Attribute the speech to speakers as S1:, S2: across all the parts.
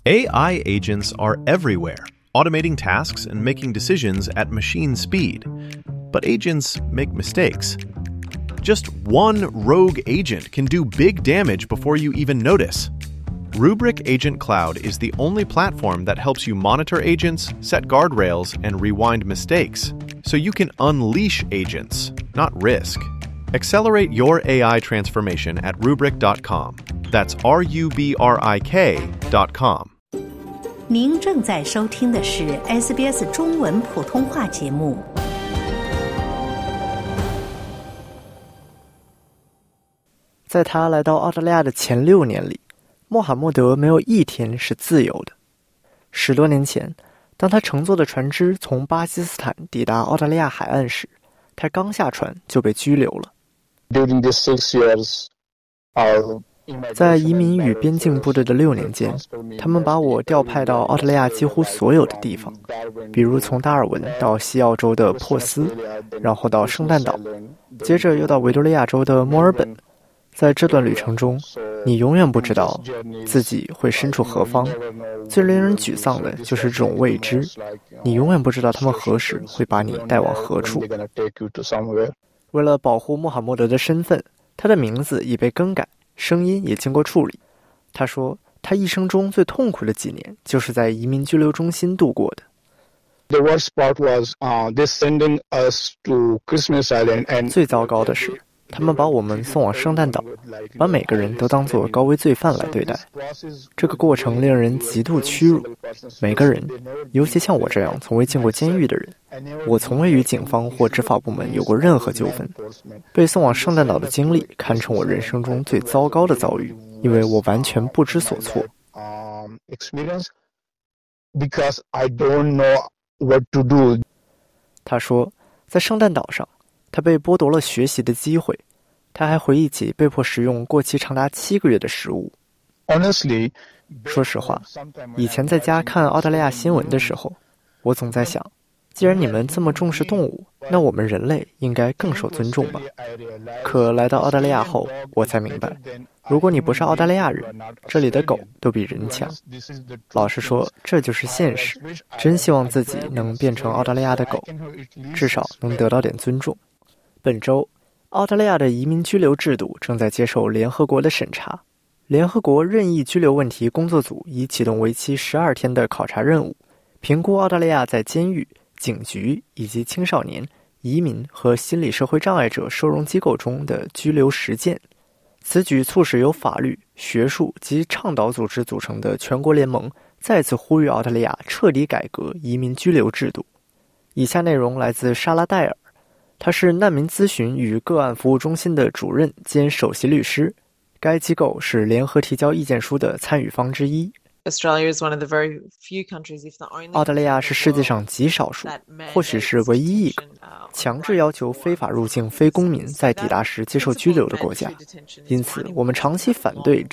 S1: AI agents are everywhere, automating tasks and making decisions at machine speed. But agents make mistakes. Just one rogue agent can do big damage before you even notice. Rubrik Agent Cloud is the only platform that helps you monitor agents, set guardrails, and rewind mistakes, so you can unleash agents, not risk. Accelerate your AI transformation at Rubrik.com. That's RUBRIK.com.
S2: 您正在收听的是 SBS 中文普通话节目。
S3: 在他来到澳大利亚的前6年里，穆罕默德没有一天是自由的。10多年前，当他乘坐的船只从巴基斯坦抵达澳大利亚海岸时，他刚下船就被拘留了。在移民与边境部队的6年间，他们把我调派到澳大利亚几乎所有的地方，比如从达尔文到西澳洲的珀斯，然后到圣诞岛，接着又到维多利亚州的墨尔本。在这段旅程中，你永远不知道自己会身处何方。最令人沮丧的就是这种未知，你永远不知道他们何时会把你带往何处。为了保护穆罕默德的身份，他的名字已被更改，声音也经过处理。他说，他一生中最痛苦的几年就是在移民拘留中心度过的。最糟糕的是，他们把我们送往圣诞岛，把每个人都当作高危罪犯来对待。这个过程令人极度屈辱。每个人，尤其像我这样从未进过监狱的人，我从未与警方或执法部门有过任何纠纷。被送往圣诞岛的经历堪称我人生中最糟糕的遭遇，因为我完全不知所措。他说，在圣诞岛上，他被剥夺了学习的机会。他还回忆起被迫食用过期长达7个月的食物。说实话，以前在家看澳大利亚新闻的时候，我总在想，既然你们这么重视动物，那我们人类应该更受尊重吧。可来到澳大利亚后，我才明白，如果你不是澳大利亚人，这里的狗都比人强。老实说，这就是现实。真希望自己能变成澳大利亚的狗，至少能得到点尊重。本周，澳大利亚的移民拘留制度正在接受联合国的审查。联合国任意拘留问题工作组已启动为期12天的考察任务，评估澳大利亚在监狱、警局以及青少年、移民和心理社会障碍者收容机构中的拘留实践。此举促使由法律、学术及倡导组织组成的全国联盟再次呼吁澳大利亚彻底改革移民拘留制度。以下内容来自莎拉·戴尔，他是难民咨询与个案服务中心的主任兼首席律师，该机构是联合提交意见书的参与方之一。澳大利亚是世界上极少数，或许是唯一一个强制要求非法入境非公民在抵达时接受拘留的国家。因此，我们长期反对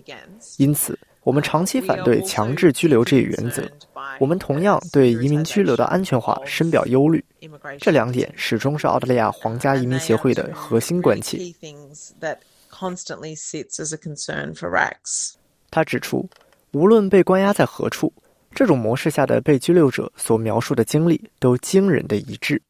S3: 强制拘留这一原则。我们同样对移民拘留的安全化深表忧虑。这2点始终是澳大利亚皇家移民协会的核心关切。他指出，无论被关押在何处，这种模式下的被拘留者所描述的经历都惊人的一致。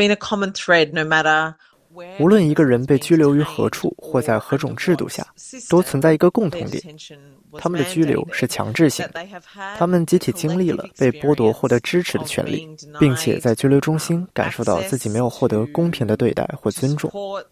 S3: 无论一个人被拘留于何处或在何种制度下，都存在一个共同点，他们的拘留是强制性的。他们集体经历了被剥夺获得支持的权利，并且在拘留中心感受到自己没有获得公平的对待或尊重。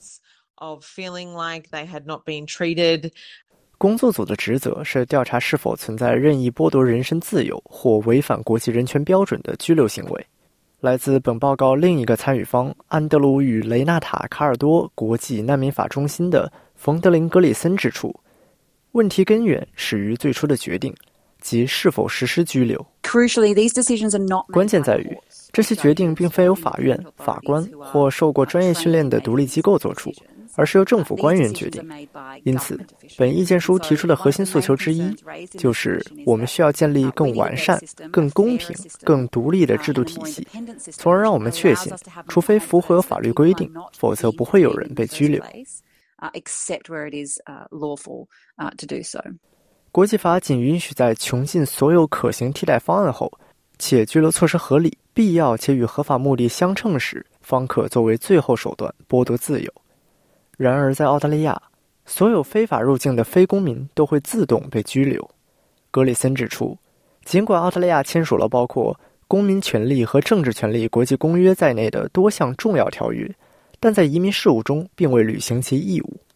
S3: 工作组的职责是调查是否存在任意剥夺人身自由或违反国际人权标准的拘留行为。来自本报告另一个参与方安德鲁与雷纳塔·卡尔多国际难民法中心的冯德林·格里森指出，问题根源始于最初的决定，即是否实施拘留。关键在于，这些决定并非由法院、法官或受过专业训练的独立机构做出，而是由政府官员决定。因此，本意见书提出的核心诉求之一，就是我们需要建立更完善、更公平、更独立的制度体系，从而让我们确信，除非符合法律规定，否则不会有人被拘留。 国际法仅允许在穷尽所有可行替代方案后，且拘留措施合理、必要且与合法目的相称时，方可作为最后手段剥夺自由。然而在澳大利亚，所有非法入境的非公民都会自动被拘留。格里森指出，尽管澳大利亚签署了包括公民权利和政治权利国际公约在内的多项重要条约，但在移民事务中并未履行其义务。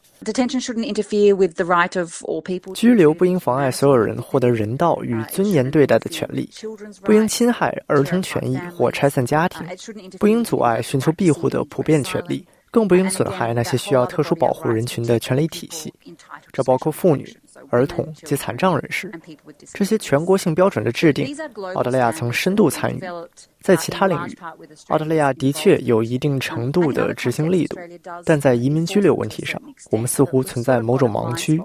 S3: 拘留不应妨碍所有人获得人道与尊严对待的权利，不应侵害儿童权益或拆散家庭，不应阻碍寻求庇护的普遍权利，更不应损害那些需要特殊保护人群的权利体系，这包括妇女、儿童及残障人士。这些全国性标准的制定，澳大利亚曾深度参与。在其他领域，澳大利亚的确有一定程度的执行力度，但在移民拘留问题上，我们似乎存在某种盲区。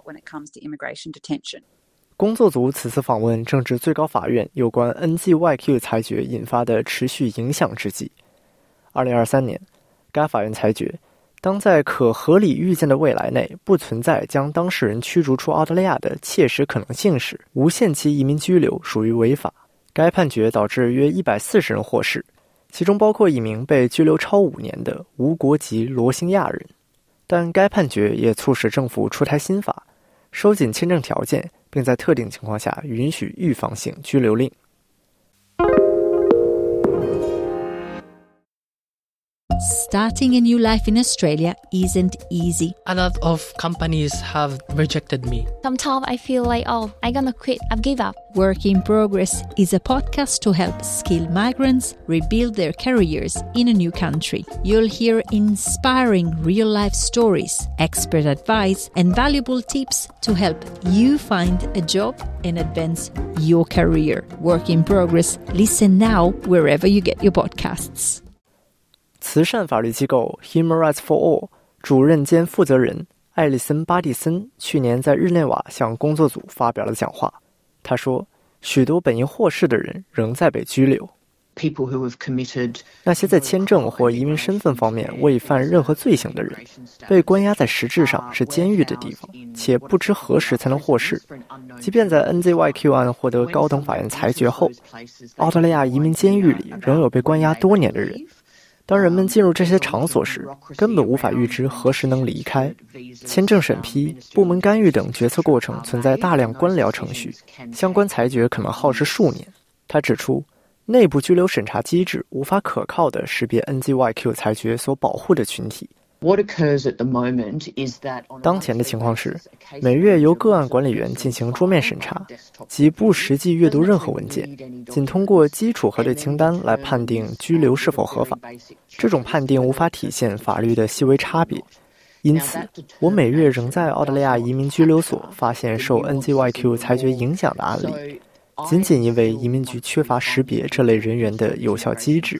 S3: 工作组此次访问正值最高法院有关 NZYQ 裁决引发的持续影响之际。2023年，该法院裁决，当在可合理预见的未来内不存在将当事人驱逐出澳大利亚的切实可能性时，无限期移民拘留属于违法。该判决导致约140人获释，其中包括一名被拘留超5年的无国籍罗兴亚人。但该判决也促使政府出台新法，收紧签证条件，并在特定情况下允许预防性拘留令。
S4: Starting a new life in Australia isn't easy.
S5: A lot of companies have rejected me.
S6: Sometimes I feel like, I'm gonna quit, I've give up.
S4: Work in Progress is a podcast to help skilled migrants rebuild their careers in a new country. You'll hear inspiring real-life stories, expert advice, and valuable tips to help you find a job and advance your career. Work in Progress. Listen now wherever you get your podcasts.
S3: 慈善法律机构 Human Rights for All 主任兼负责人艾利森·巴蒂森去年在日内瓦向工作组发表了讲话。他说，许多本应获释的人仍在被拘留。那些在签证或移民身份方面未犯任何罪行的人，被关押在实质上是监狱的地方，且不知何时才能获释。即便在 NZYQ 案获得高等法院裁决后，澳大利亚移民监狱里仍有被关押多年的人。当人们进入这些场所时，根本无法预知何时能离开。签证审批、部门干预等决策过程存在大量官僚程序，相关裁决可能耗时数年。他指出，内部拘留审查机制无法可靠地识别 NZYQ 裁决所保护的群体。当前的情况是，每月由个案管理员进行桌面审查，即不实际阅读任何文件，仅通过基础核对清单来判定拘留是否合法。这种判定无法体现法律的细微差别。因此，我每月仍在澳大利亚移民拘留所发现受 NZYQ 裁决影响的案例，仅仅因为移民局缺乏识别这类人员的有效机制。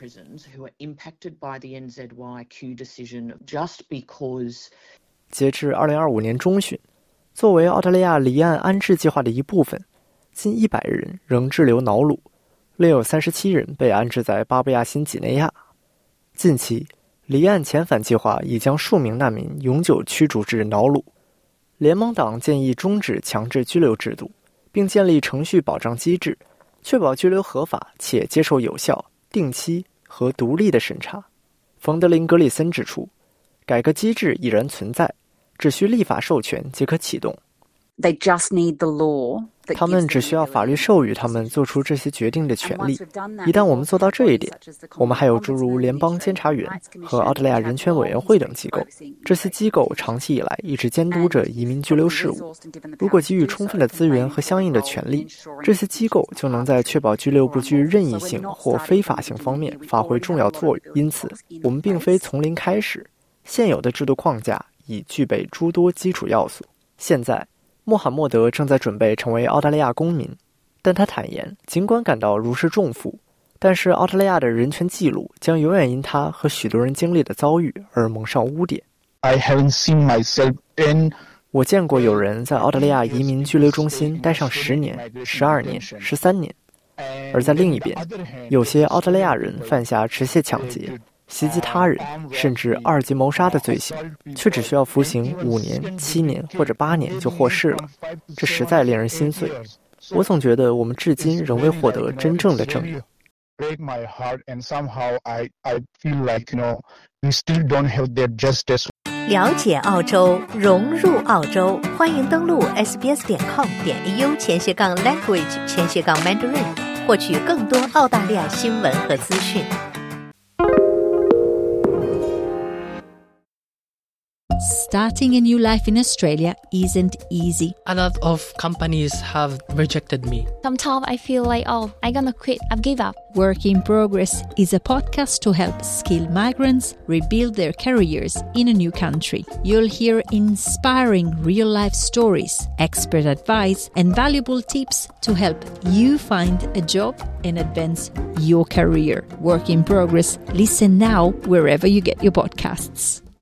S3: 截至2025年中旬，作为澳大利亚离岸安置计划的一部分，近100人仍滞留瑙鲁，另有37人被安置在巴布亚新几内亚。近期，离岸遣返计划已将数名难民永久驱逐至瑙鲁。联盟党建议终止强制拘留制度，并建立程序保障机制，确保拘留合法且接受有效、定期和独立的审查。冯德林·格里森指出，改革机制已然存在，只需立法授权即可启动。他们只需要法律授予他们做出这些决定的权利。一旦我们做到这一点，我们还有诸如联邦监察员和澳大利亚人权委员会等机构，这些机构长期以来一直监督着移民拘留事务。如果给予充分的资源和相应的权利，这些机构就能在确保拘留不具任意性或非法性方面发挥重要作用。因此，我们并非从零开始，现有的制度框架已具备诸多基础要素。现在穆罕默德正在准备成为澳大利亚公民，但他坦言，尽管感到如释重负，但是澳大利亚的人权记录将永远因他和许多人经历的遭遇而蒙上污点。我见过有人在澳大利亚移民拘留中心待上10年、12年、13年，而在另一边，有些澳大利亚人犯下持械抢劫、 袭击他人，甚至2级谋杀的罪行，却只需要服刑5年、7年或者8年就获释了，这实在令人心碎。我总觉得我们至今仍未获得真正的正义。
S7: break my heart and somehow I feel like, we still don't have that justice.
S2: 了解澳洲，融入澳洲，欢迎登录 sbs.com.au/language/Mandarin 获取更多澳大利亚新闻和资讯。
S4: Starting a new life in Australia isn't easy.
S5: A lot of companies have rejected me.
S6: Sometimes I feel like, I'm gonna quit. I've give up.
S4: Work in Progress is a podcast to help skilled migrants rebuild their careers in a new country. You'll hear inspiring real-life stories, expert advice, and valuable tips to help you find a job and advance your career. Work in Progress. Listen now wherever you get your podcasts.